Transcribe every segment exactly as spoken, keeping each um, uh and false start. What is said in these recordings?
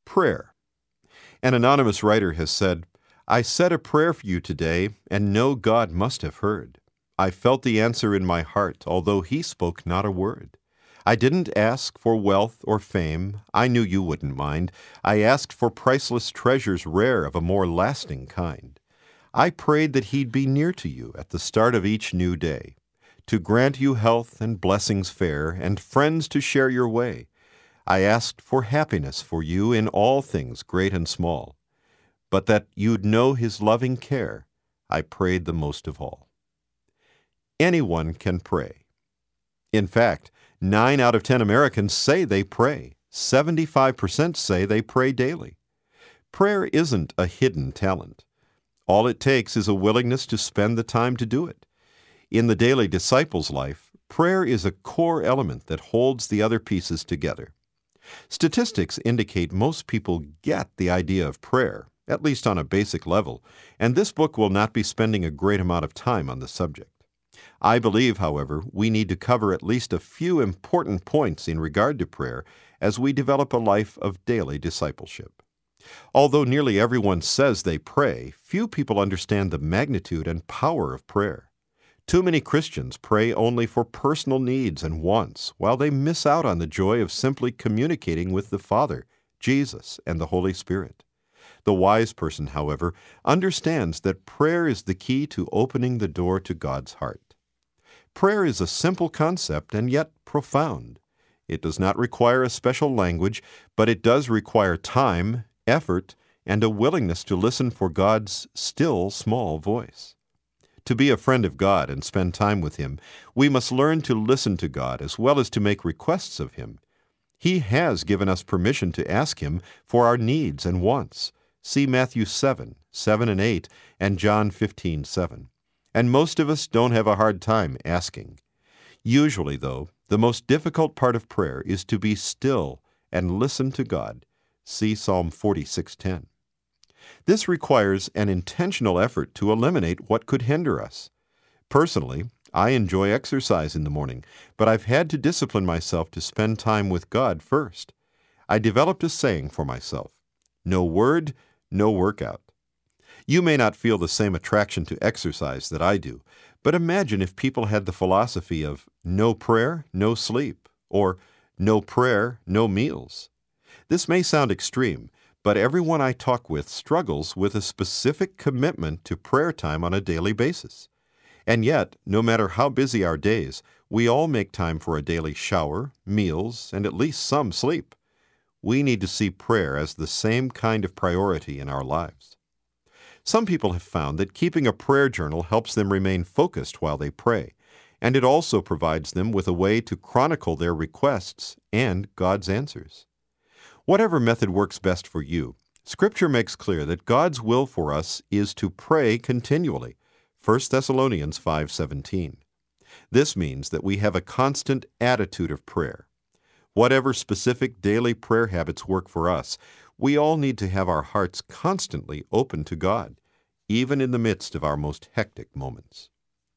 Prayer. An anonymous writer has said, "I said a prayer for you today, and know God must have heard. I felt the answer in my heart, although He spoke not a word. I didn't ask for wealth or fame, I knew you wouldn't mind. I asked for priceless treasures rare of a more lasting kind. I prayed that He'd be near to you at the start of each new day, to grant you health and blessings fair, and friends to share your way. I asked for happiness for you in all things great and small, but that you'd know His loving care, I prayed the most of all." Anyone can pray. In fact, nine out of ten Americans say they pray. seventy-five percent say they pray daily. Prayer isn't a hidden talent. All it takes is a willingness to spend the time to do it. In the daily disciple's life, prayer is a core element that holds the other pieces together. Statistics indicate most people get the idea of prayer, at least on a basic level, and this book will not be spending a great amount of time on the subject. I believe, however, we need to cover at least a few important points in regard to prayer as we develop a life of daily discipleship. Although nearly everyone says they pray, few people understand the magnitude and power of prayer. Too many Christians pray only for personal needs and wants, while they miss out on the joy of simply communicating with the Father, Jesus, and the Holy Spirit. The wise person, however, understands that prayer is the key to opening the door to God's heart. Prayer is a simple concept and yet profound. It does not require a special language, but it does require time, effort, and a willingness to listen for God's still small voice. To be a friend of God and spend time with Him, we must learn to listen to God as well as to make requests of Him. He has given us permission to ask Him for our needs and wants. See Matthew seven, seven and eight, and John fifteen, seven. And most of us don't have a hard time asking. Usually, though, the most difficult part of prayer is to be still and listen to God. See Psalm forty-six, ten. This requires an intentional effort to eliminate what could hinder us. Personally, I enjoy exercise in the morning, but I've had to discipline myself to spend time with God first. I developed a saying for myself: no word, no workout. You may not feel the same attraction to exercise that I do, but imagine if people had the philosophy of no prayer, no sleep, or no prayer, no meals. This may sound extreme, but everyone I talk with struggles with a specific commitment to prayer time on a daily basis. And yet, no matter how busy our days, we all make time for a daily shower, meals, and at least some sleep. We need to see prayer as the same kind of priority in our lives. Some people have found that keeping a prayer journal helps them remain focused while they pray, and it also provides them with a way to chronicle their requests and God's answers. Whatever method works best for you, Scripture makes clear that God's will for us is to pray continually. First Thessalonians five seventeen. This means that we have a constant attitude of prayer. Whatever specific daily prayer habits work for us, we all need to have our hearts constantly open to God, even in the midst of our most hectic moments.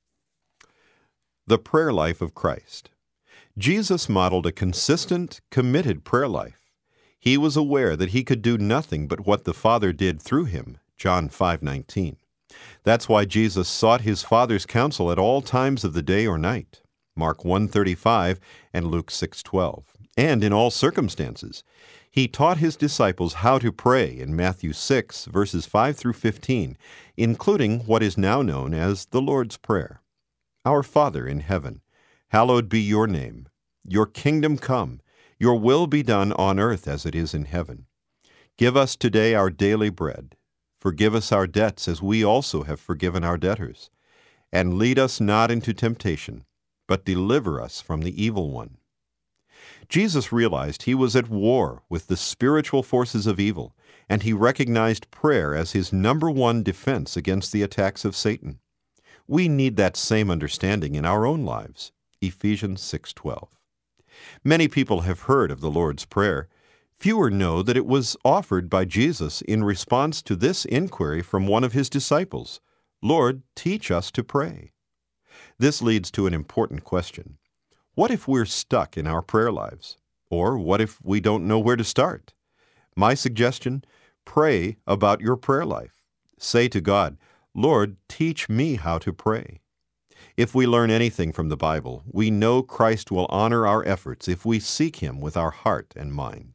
The prayer life of Christ. Jesus modeled a consistent, committed prayer life. He was aware that he could do nothing but what the Father did through him, John five nineteen. That's why Jesus sought his Father's counsel at all times of the day or night, Mark one thirty-five and Luke six twelve, and in all circumstances. He taught his disciples how to pray in Matthew six, verses five through fifteen, including what is now known as the Lord's Prayer. Our Father in heaven, hallowed be your name. Your kingdom come. Your will be done on earth as it is in heaven. Give us today our daily bread. Forgive us our debts as we also have forgiven our debtors. And lead us not into temptation, but deliver us from the evil one. Jesus realized he was at war with the spiritual forces of evil, and he recognized prayer as his number one defense against the attacks of Satan. We need that same understanding in our own lives. Ephesians six twelve. Many people have heard of the Lord's Prayer. Fewer know that it was offered by Jesus in response to this inquiry from one of his disciples: Lord, teach us to pray. This leads to an important question. What if we're stuck in our prayer lives? Or what if we don't know where to start? My suggestion, pray about your prayer life. Say to God, Lord, teach me how to pray. If we learn anything from the Bible, we know Christ will honor our efforts if we seek Him with our heart and mind.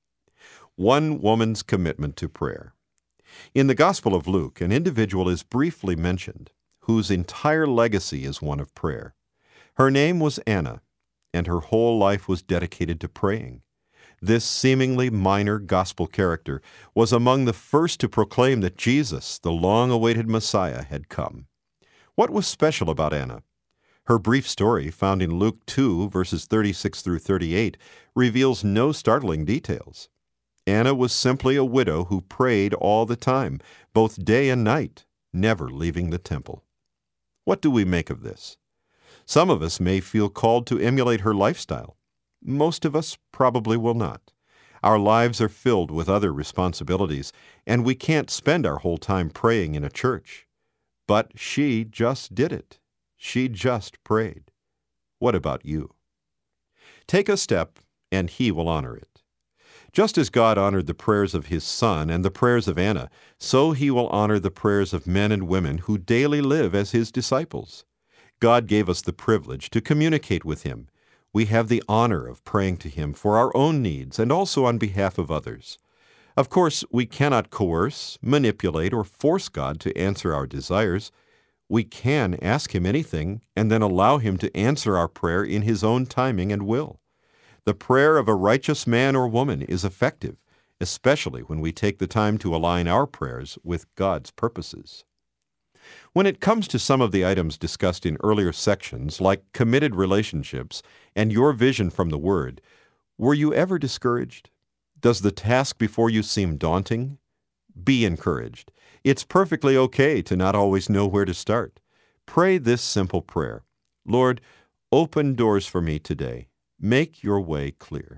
One woman's commitment to prayer. In the Gospel of Luke, an individual is briefly mentioned, whose entire legacy is one of prayer. Her name was Anna, and her whole life was dedicated to praying. This seemingly minor gospel character was among the first to proclaim that Jesus, the long-awaited Messiah, had come. What was special about Anna? Her brief story, found in Luke two, verses thirty-six through thirty-eight, reveals no startling details. Anna was simply a widow who prayed all the time, both day and night, never leaving the temple. What do we make of this? Some of us may feel called to emulate her lifestyle. Most of us probably will not. Our lives are filled with other responsibilities, and we can't spend our whole time praying in a church. But she just did it. She just prayed. What about you? Take a step, and He will honor it. Just as God honored the prayers of His Son and the prayers of Anna, so He will honor the prayers of men and women who daily live as His disciples. God gave us the privilege to communicate with Him. We have the honor of praying to Him for our own needs and also on behalf of others. Of course, we cannot coerce, manipulate, or force God to answer our desires. We can ask Him anything and then allow Him to answer our prayer in His own timing and will. The prayer of a righteous man or woman is effective, especially when we take the time to align our prayers with God's purposes. When it comes to some of the items discussed in earlier sections, like committed relationships and your vision from the Word, were you ever discouraged? Does the task before you seem daunting? Be encouraged. It's perfectly okay to not always know where to start. Pray this simple prayer. Lord, open doors for me today. Make your way clear.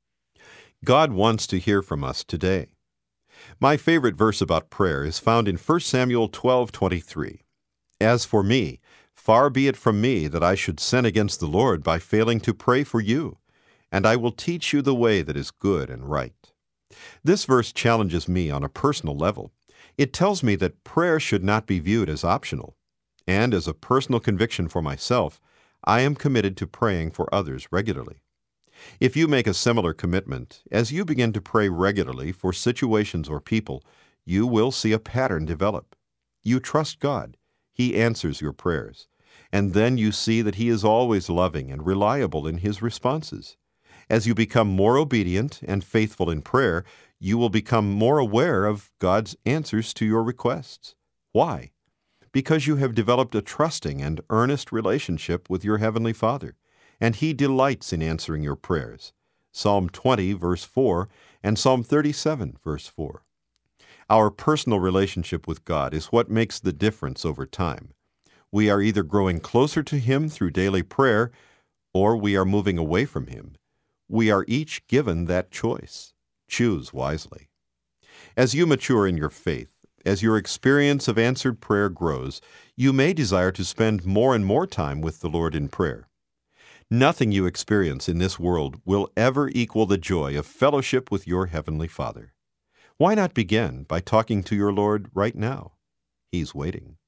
God wants to hear from us today. My favorite verse about prayer is found in First Samuel twelve twenty-three. As for me, far be it from me that I should sin against the Lord by failing to pray for you, and I will teach you the way that is good and right. This verse challenges me on a personal level. It tells me that prayer should not be viewed as optional, and as a personal conviction for myself, I am committed to praying for others regularly. If you make a similar commitment, as you begin to pray regularly for situations or people, you will see a pattern develop. You trust God. He answers your prayers. And then you see that He is always loving and reliable in His responses. As you become more obedient and faithful in prayer, you will become more aware of God's answers to your requests. Why? Because you have developed a trusting and earnest relationship with your Heavenly Father, and He delights in answering your prayers. Psalm twenty, verse four, and Psalm thirty-seven, verse four. Our personal relationship with God is what makes the difference over time. We are either growing closer to Him through daily prayer, or we are moving away from Him. We are each given that choice. Choose wisely. As you mature in your faith, as your experience of answered prayer grows, you may desire to spend more and more time with the Lord in prayer. Nothing you experience in this world will ever equal the joy of fellowship with your Heavenly Father. Why not begin by talking to your Lord right now? He's waiting.